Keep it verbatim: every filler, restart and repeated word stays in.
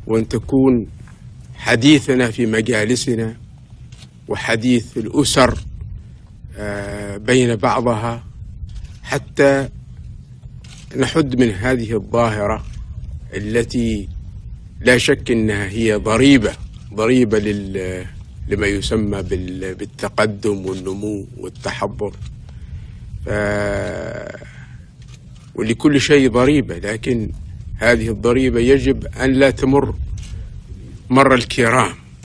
وأن تكون حديثنا في مجالسنا وحديث الأسر بين بعضها، حتى نحد من هذه الظاهرة التي لا شك أنها هي ضريبة ضريبة لما يسمى بالتقدم والنمو والتحضر. ولكل شيء ضريبة، لكن هذه الضريبة يجب أن لا تمر مر الكرام.